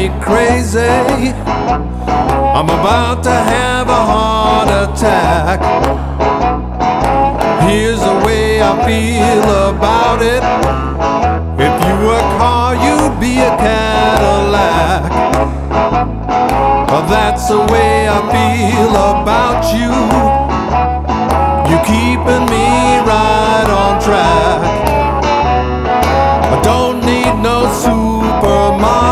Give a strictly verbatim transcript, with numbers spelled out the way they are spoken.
me crazy. I'm about to have a heart attack. Here's the way I feel about it. If you were a car, you'd be a Cadillac. That's the way I feel about you. You keeping